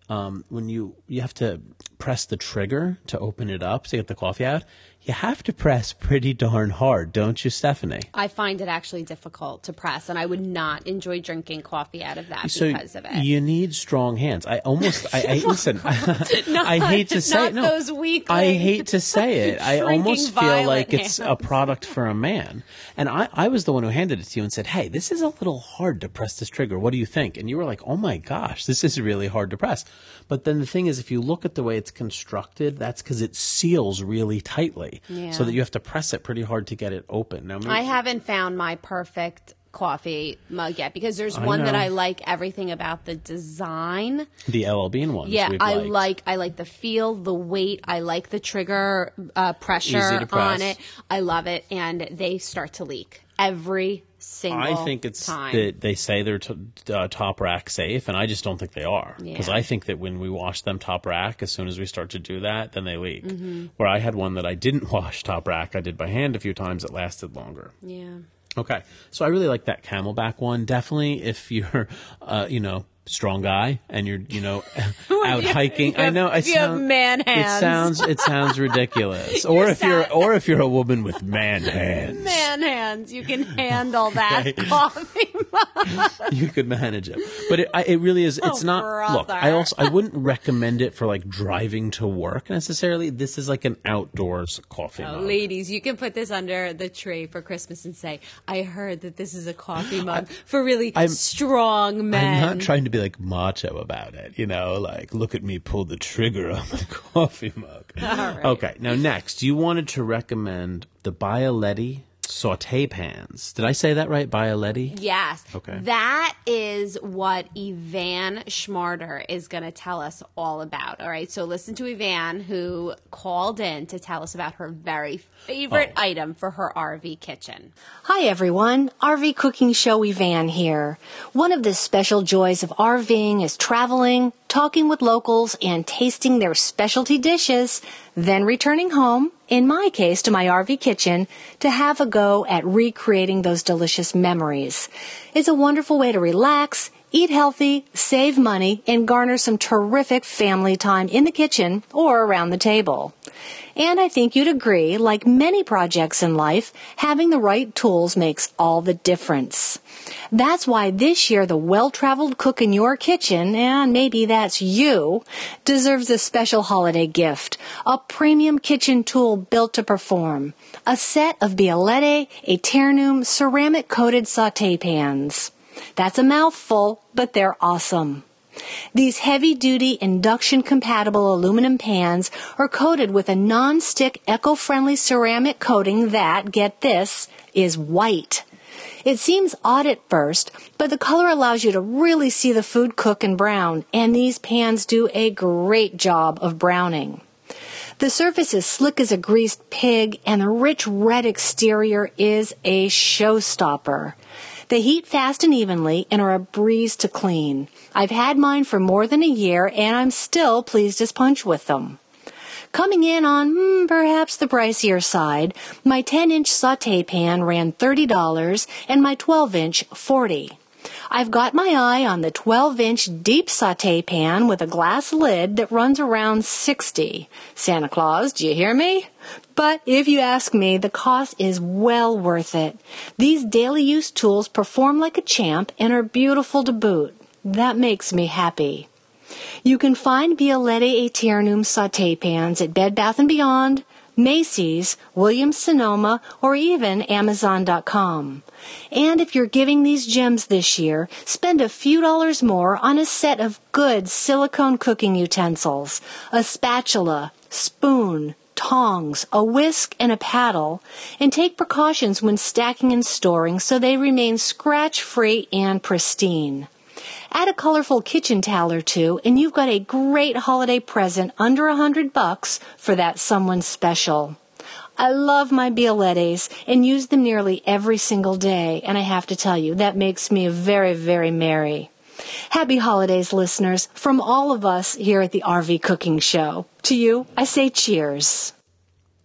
um, when you, you have to press the trigger to open it up to get the coffee out, you have to press pretty darn hard, don't you, Stephanie? I find it actually difficult to press, and I would not enjoy drinking coffee out of that so because of it. You need strong hands. I almost, I, I listen, not, I hate to say not it. No, those weaklings. I hate to say it. I almost feel violent like it's hands. a product for a man. And I, I was the one who handed it to you and said, hey, this is a little hard to press this trigger. What do you think? And you were like, oh my gosh, this is really hard to press. But then the thing is, if you look at the way it's constructed, that's because it seals really tightly. Yeah. So that you have to press it pretty hard to get it open. Now, maybe, I haven't found my perfect coffee mug yet because there's I one that know. I like everything about the design. the L L Bean ones. Yeah, we've I liked. like I like the feel, the weight. I like the trigger uh, pressure Easy to press. on it. I love it, and they start to leak every single I think it's time. that they say they're t- uh, top rack safe, and I just don't think they are. Because Yeah. I think that when we wash them top rack, as soon as we start to do that, then they leak. Mm-hmm. Where I had one that I didn't wash top rack, I did by hand a few times, it lasted longer. Yeah. Okay, so I really like that Camelback one. Definitely, if you're, uh, you know, strong guy and you're, you know, out hiking. I know. if you have man hands. It sounds it sounds ridiculous. Or if you're or if you're a woman with man hands, Man hands, you can handle that coffee mug. you could manage it. But it I, it really is. It's Oh, not. Look, I brother. also I wouldn't recommend it for like driving to work necessarily. This is like an outdoors coffee Oh, mug. ladies, you can put this under the tree for Christmas and say, I heard that this is a coffee mug for really I'm- strong men. I'm not trying to be like macho about it, you know, like look at me pull the trigger on the coffee mug. All right. Okay, now next, you wanted to recommend the Bialetti saute pans. Did I say that right? Bialetti? Yes. Okay. That is what Evan Schmarter is going to tell us all about. All right. So listen to Evan, who called in to tell us about her very favorite Oh. item for her R V kitchen. Hi everyone, R V Cooking Show Evan here. One of the special joys of RVing is traveling, talking with locals, and tasting their specialty dishes, then returning home, in my case to my R V kitchen, to have a go at recreating those delicious memories. It's a wonderful way to relax, eat healthy, save money, and garner some terrific family time in the kitchen or around the table. And I think you'd agree, like many projects in life, having the right tools makes all the difference. That's why this year the well-traveled cook in your kitchen, and maybe that's you, deserves a special holiday gift, a premium kitchen tool built to perform, a set of Bialetti Aeternum ceramic-coated sauté pans. That's a mouthful, but they're awesome. These heavy-duty induction-compatible aluminum pans are coated with a non-stick eco-friendly ceramic coating that, get this, is white. It seems odd at first, but the color allows you to really see the food cook and brown, and these pans do a great job of browning. The surface is slick as a greased pig, and the rich red exterior is a showstopper. They heat fast and evenly and are a breeze to clean. I've had mine for more than a year, and I'm still pleased as punch with them. Coming in on hmm, perhaps the pricier side, my ten-inch sauté pan ran thirty dollars and my twelve-inch forty dollars. I've got my eye on the twelve-inch deep sauté pan with a glass lid that runs around sixty dollars. Santa Claus, do you hear me? But if you ask me, the cost is well worth it. These daily use tools perform like a champ and are beautiful to boot. That makes me happy. You can find Bialetti Aeternum sauté pans at Bed Bath and Beyond, Macy's, Williams-Sonoma, or even Amazon dot com. And if you're giving these gems this year, spend a few dollars more on a set of good silicone cooking utensils, a spatula, spoon, tongs, a whisk, and a paddle, and take precautions when stacking and storing so they remain scratch-free and pristine. Add a colorful kitchen towel or two, and you've got a great holiday present under a hundred bucks for that someone special. I love my Bialettis and use them nearly every single day, and I have to tell you, that makes me very, very merry. Happy holidays, listeners, from all of us here at the R V Cooking Show. To you, I say cheers.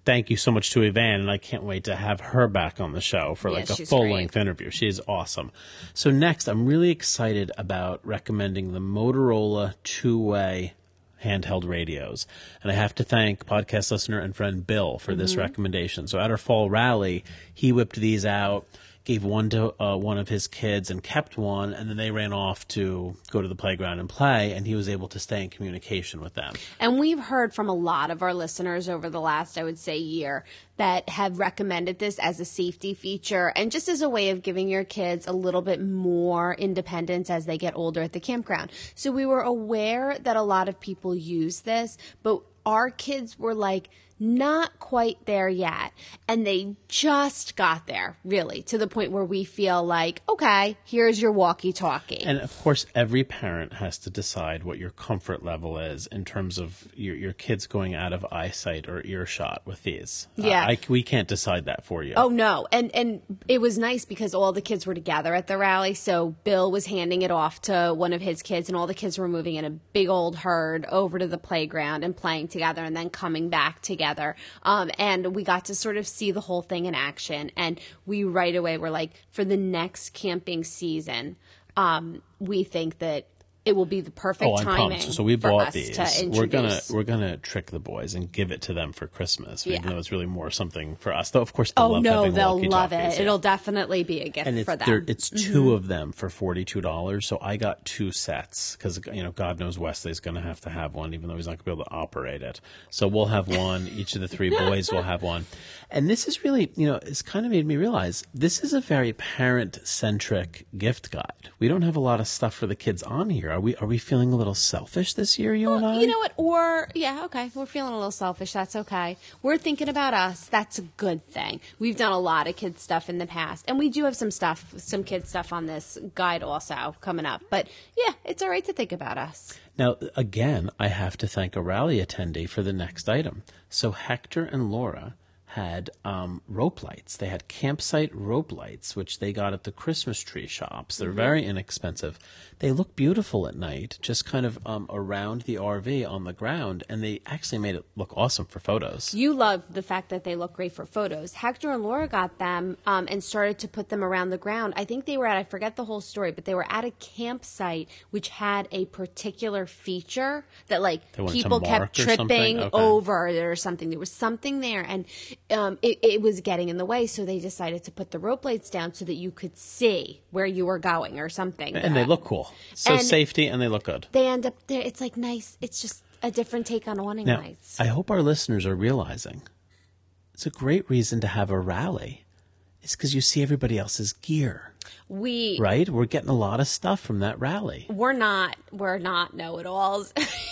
thank you so much to Evan, and I can't wait to have her back on the show for Yeah, like a she's full-length great. interview. She's awesome. So next, I'm really excited about recommending the Motorola two-way handheld radios. And I have to thank podcast listener and friend Bill for this Mm-hmm. recommendation. So at our fall rally, he whipped these out, gave one to uh, one of his kids and kept one, and then they ran off to go to the playground and play, and he was able to stay in communication with them. And we've heard from a lot of our listeners over the last, I would say, year that have recommended this as a safety feature and just as a way of giving your kids a little bit more independence as they get older at the campground. So we were aware that a lot of people use this, but our kids were like, not quite there yet. And they just got there, really, to the point where we feel like, okay, here's your walkie-talkie. And of course, every parent has to decide what your comfort level is in terms of your, your kids going out of eyesight or earshot with these. Yeah. Uh, I, we can't decide that for you. Oh, no. And and it was nice because all the kids were together at the rally. So Bill was handing it off to one of his kids, and all the kids were moving in a big old herd over to the playground and playing together and then coming back together. Um, and we got to sort of see the whole thing in action. And we right away were like, for the next camping season, um, we think that it will be the perfect Oh, I'm timing pumped. So we for bought us these. to introduce. We're gonna we're gonna trick the boys and give it to them for Christmas, even Yeah. though it's really more something for us. Though of course they'll Oh, love no, having they'll love walkie-talkies, it. yeah. It'll definitely be a gift And it's for there- them. it's two of them for forty-two dollars. So I got two sets because, you know, God knows Wesley's going to have to have one, even though he's not going to be able to operate it. So we'll have one. Each of the three boys will have one. And this is really, you know, it's kind of made me realize this is a very parent-centric gift guide. We don't have a lot of stuff for the kids on here. Are we? Are we feeling a little selfish this year, you and I? Well, you know what? Or, yeah, okay. We're feeling a little selfish. That's okay. We're thinking about us. That's a good thing. We've done a lot of kids stuff in the past. And we do have some stuff, some kids stuff on this guide also coming up. But yeah, it's all right to think about us. Now, again, I have to thank a rally attendee for the next item. So Hector and Laura had um, rope lights. They had campsite rope lights, which they got at the Christmas tree shops. They're Mm-hmm. very inexpensive. They look beautiful at night, just kind of um, around the R V on the ground, and they actually made it look awesome for photos. You love the fact that they look great for photos. Hector and Laura got them um, and started to put them around the ground. I think they were at, I forget the whole story, but they were at a campsite which had a particular feature that like They wanted to people mark kept or something? tripping Okay. over or something. There was something there, and um, it, it was getting in the way, so they decided to put the rope lights down so that you could see where you were going or something. And they look cool. So And- safety, and they look good. They end up there. It's like nice. It's just a different take on awning Now, lights. I hope our listeners are realizing it's a great reason to have a rally. It's because you see everybody else's gear, We right? We're getting a lot of stuff from that rally. we're not we're not know-it-alls.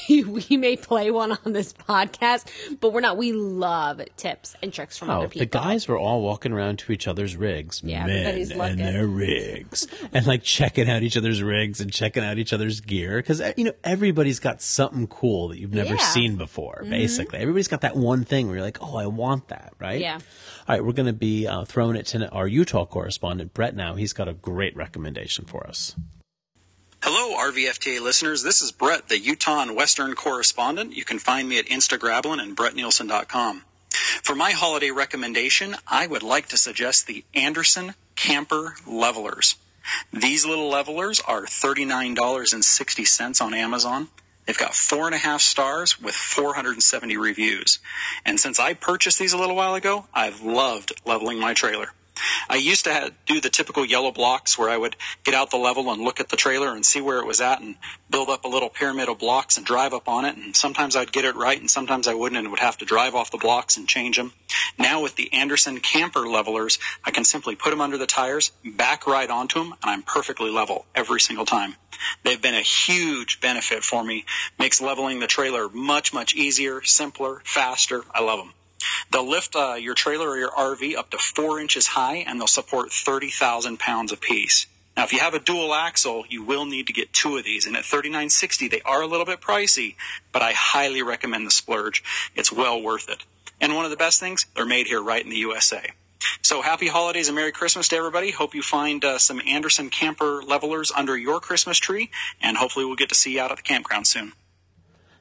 We may play one on this podcast, but we're not. We love tips and tricks from Oh, other the people. guys were all walking around to each other's rigs. Yeah, Men everybody's and looking. their rigs. And like checking out each other's rigs and checking out each other's gear. Because, you know, everybody's got something cool that you've never Yeah. seen before, basically. Everybody's got that one thing where you're like, oh, I want that, right? Yeah. All right, we're going to be uh, throwing it to our Utah correspondent, Brett, now. He's got a great recommendation for us. Hello, R V F T A listeners. This is Brett, the Utah and Western correspondent. You can find me at Instagrablin and brett nielsen dot com. For my holiday recommendation, I would like to suggest the Anderson Camper Levelers. These little levelers are thirty-nine dollars and sixty cents on Amazon. They've got four and a half stars with four hundred seventy reviews. And since I purchased these a little while ago, I've loved leveling my trailer. I used to have, do the typical yellow blocks where I would get out the level and look at the trailer and see where it was at and build up a little pyramid of blocks and drive up on it. And sometimes I'd get it right and sometimes I wouldn't and would have to drive off the blocks and change them. Now with the Anderson Camper Levelers, I can simply put them under the tires, back right onto them, and I'm perfectly level every single time. They've been a huge benefit for me. Makes leveling the trailer much, much easier, simpler, faster. I love them. They'll lift uh, your trailer or your R V up to four inches high, and they'll support thirty thousand pounds apiece. Now, if you have a dual axle, you will need to get two of these. And at thirty-nine sixty, they are a little bit pricey, but I highly recommend the splurge. It's well worth it. And one of the best things, they're made here right in the U S A. So happy holidays and Merry Christmas to everybody. Hope you find uh, some Anderson Camper Levelers under your Christmas tree, and hopefully we'll get to see you out at the campground soon.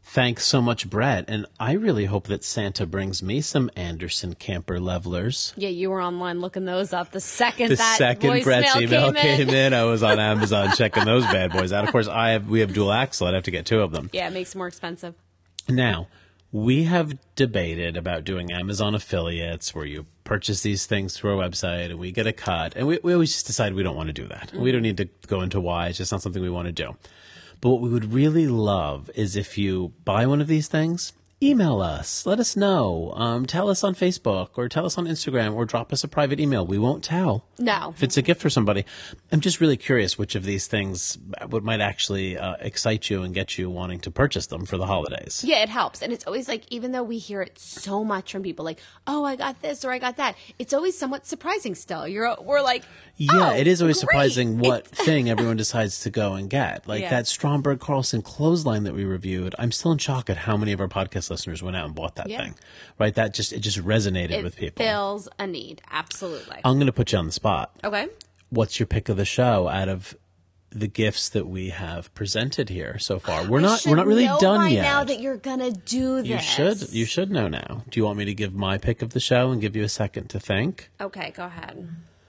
Thanks so much, Brett. And I really hope that Santa brings me some Anderson Camper levelers. Yeah, you were online looking those up. The second The that second Brett's email came in. came in, I was on Amazon checking those bad boys out. Of course, I have we have dual axle. I'd have to get two of them. Yeah, it makes it more expensive. Now, we have debated about doing Amazon affiliates where you purchase these things through our website and we get a cut. And we, we always just decide we don't want to do that. Mm-hmm. We don't need to go into why. It's just not something we want to do. But what we would really love is if you buy one of these things, email us. Let us know. Um, tell us on Facebook or tell us on Instagram or drop us a private email. We won't tell. No. If it's a gift for somebody. I'm just really curious which of these things would might actually uh, excite you and get you wanting to purchase them for the holidays. Yeah, it helps. And it's always like, even though we hear it so much from people like, oh, I got this or I got that, it's always somewhat surprising still. You're, we're like, Yeah, oh, it is always great. surprising what thing everyone decides to go and get. Like Yeah. that Stromberg Carlson clothesline that we reviewed. I'm still in shock at how many of our podcast listeners went out and bought that Yeah. thing. Right? That just, it just resonated It with people. fills a need. Absolutely. I'm going to put you on the spot. Okay. What's your pick of the show out of the gifts that we have presented here so far? We're I not, should we're not really know done by yet. now that you're going to do this. You should, you should know now. Do you want me to give my pick of the show and give you a second to think? Okay, go ahead.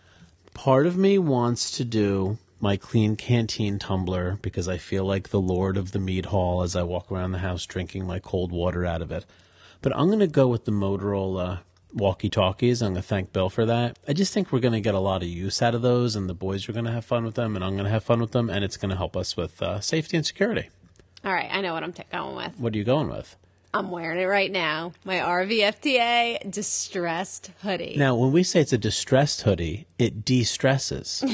Part of me wants to do my clean canteen tumbler because I feel like the lord of the mead hall as I walk around the house drinking my cold water out of it. But I'm going to go with the Motorola walkie-talkies. I'm going to thank Bill for that. I just think we're going to get a lot of use out of those, and the boys are going to have fun with them, and I'm going to have fun with them, and it's going to help us with uh, safety and security. All right, I know what I'm t- going with. What are you going with? I'm wearing it right now. My R V F T A distressed hoodie. Now, when we say it's a distressed hoodie, it de-stresses,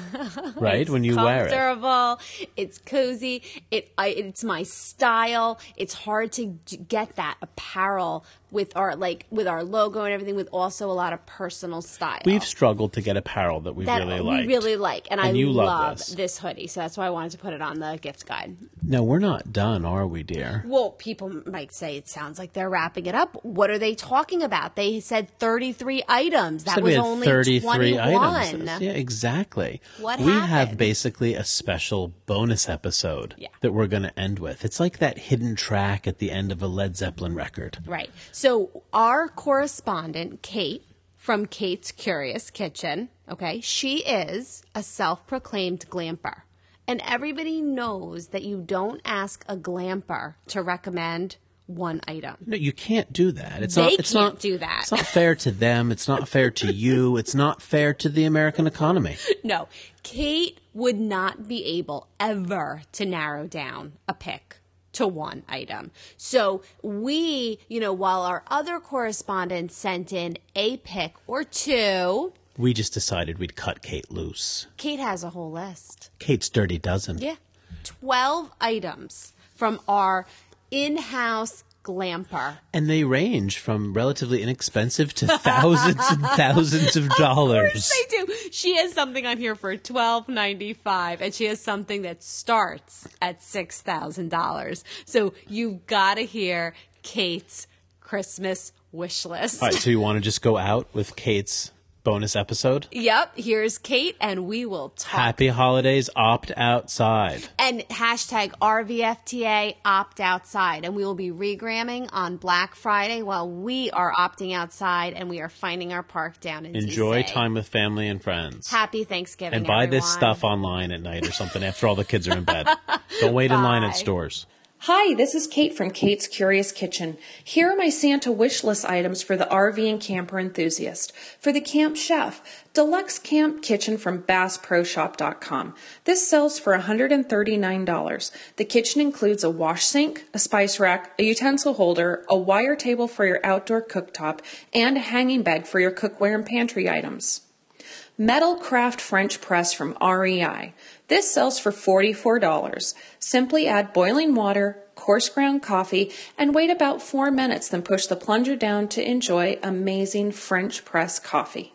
right? It's when you wear it. comfortable. It's cozy. It I, it's my style. It's hard to d- get that apparel with our like with our logo and everything, with also a lot of personal style. We've struggled to get apparel that we that really we like. really like, and, And I you love love this. this hoodie. So that's why I wanted to put it on the gift guide. No, we're not done, are we, dear? Well, people might say it sounds like they're wrapping it up. What are they talking about? They said thirty-three items. That Said was we had only thirty-three twenty-one. items. Yeah, exactly. What we have happened? basically a special bonus episode Yeah. that we're going to end with. It's like that hidden track at the end of a Led Zeppelin record. Right. So our correspondent, Kate, from Kate's Curious Kitchen, okay, she is a self-proclaimed glamper. And everybody knows that you don't ask a glamper to recommend one item. No, you can't do that. It's They not. It's can't not, do that. It's not fair to them. It's not fair to you. It's not fair to the American economy. No, Kate would not be able ever to narrow down a pick to one item. So we, you know, while our other correspondents sent in a pick or two, We just decided we'd cut Kate loose. Kate has a whole list. Kate's dirty dozen. Yeah. twelve items from our in-house glamper. And they range from relatively inexpensive to thousands and thousands of dollars. Of course they do. She has something on here for twelve ninety-five, and she has something that starts at six thousand dollars. So you've got to hear Kate's Christmas wish list. All right, so you want to just go out with Kate's bonus episode? Yep, here's Kate, and we will talk. Happy holidays, opt outside. And hashtag R V F T A opt outside. And we will be regramming on Black Friday while we are opting outside and we are finding our park down in Enjoy D C. time with family and friends. Happy Thanksgiving, And buy this everyone. stuff online at night or something after all the kids are in bed. Don't wait in line Bye. at stores. Hi, this is Kate from Kate's Curious Kitchen. Here are my Santa wish list items for the R V and camper enthusiast. For the camp chef, Deluxe Camp Kitchen from Bass Pro Shop dot com. This sells for one hundred thirty-nine dollars. The kitchen includes a wash sink, a spice rack, a utensil holder, a wire table for your outdoor cooktop, and a hanging bag for your cookware and pantry items. Metal Craft French Press from R E I. This sells for forty-four dollars. Simply add boiling water, coarse ground coffee, and wait about four minutes, then push the plunger down to enjoy amazing French press coffee.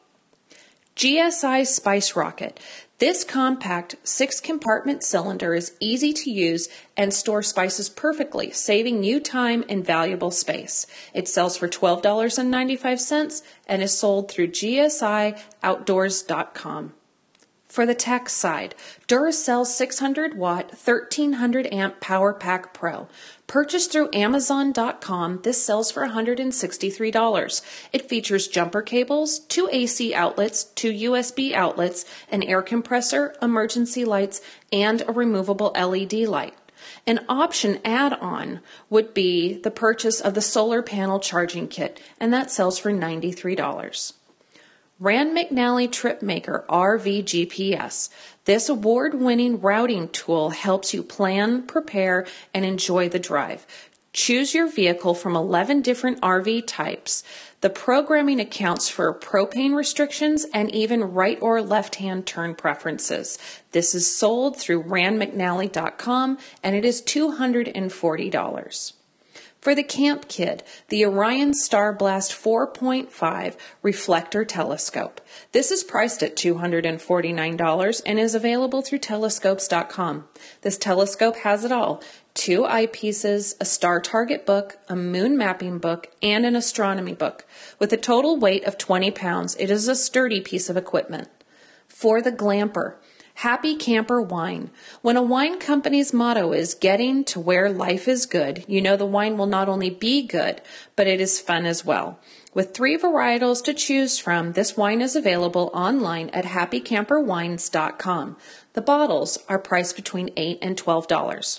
G S I Spice Rocket. This compact six-compartment cylinder is easy to use and stores spices perfectly, saving you time and valuable space. It sells for twelve ninety-five and is sold through G S I outdoors dot com. For the tech side, Duracell six hundred watt thirteen hundred amp Power Pack Pro. Purchased through Amazon dot com, this sells for one hundred sixty-three dollars. It features jumper cables, two A C outlets, two U S B outlets, an air compressor, emergency lights, and a removable L E D light. An option add-on would be the purchase of the solar panel charging kit, and that sells for ninety-three dollars. Rand McNally TripMaker R V G P S. This award-winning routing tool helps you plan, prepare, and enjoy the drive. Choose your vehicle from eleven different R V types. The programming accounts for propane restrictions and even right or left-hand turn preferences. This is sold through rand mcnally dot com, and it is two hundred forty dollars. For the Camp Kid, the Orion Star Blast four point five Reflector Telescope. This is priced at two hundred forty-nine dollars and is available through telescopes dot com. This telescope has it all: two eyepieces, a star target book, a moon mapping book, and an astronomy book. With a total weight of twenty pounds, it is a sturdy piece of equipment. For the Glamper, Happy Camper Wine. When a wine company's motto is getting to where life is good, you know the wine will not only be good, but it is fun as well. With three varietals to choose from, this wine is available online at happy camper wines dot com. The bottles are priced between eight dollars and twelve dollars.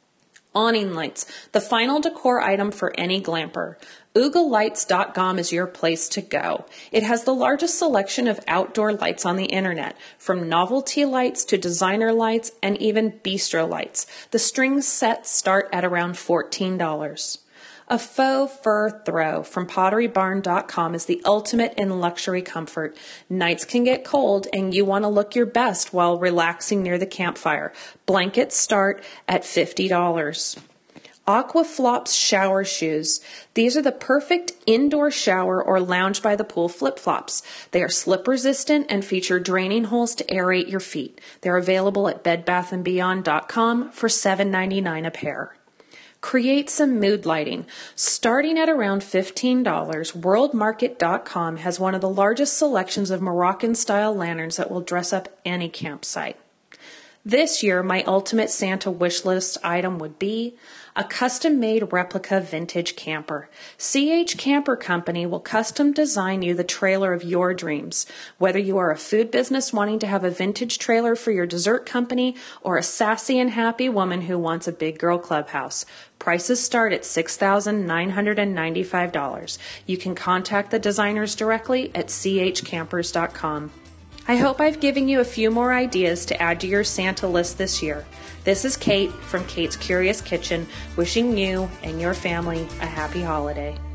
Awning lights, the final decor item for any glamper. oogle lights dot com is your place to go. It has the largest selection of outdoor lights on the internet, from novelty lights to designer lights and even bistro lights. The string sets start at around fourteen dollars. A faux fur throw from pottery barn dot com is the ultimate in luxury comfort. Nights can get cold and you want to look your best while relaxing near the campfire. Blankets start at fifty dollars. Aquaflops shower shoes. These are the perfect indoor shower or lounge by the pool flip-flops. They are slip resistant and feature draining holes to aerate your feet. They're available at bed bath and beyond dot com for seven ninety-nine a pair. Create some mood lighting. Starting at around fifteen dollars, world market dot com has one of the largest selections of Moroccan-style lanterns that will dress up any campsite. This year, my ultimate Santa wish list item would be a custom-made replica vintage camper. C H Camper Company will custom design you the trailer of your dreams. Whether you are a food business wanting to have a vintage trailer for your dessert company or a sassy and happy woman who wants a big girl clubhouse, prices start at six thousand nine hundred ninety-five dollars. You can contact the designers directly at c h campers dot com. I hope I've given you a few more ideas to add to your Santa list this year. This is Kate from Kate's Curious Kitchen, wishing you and your family a happy holiday.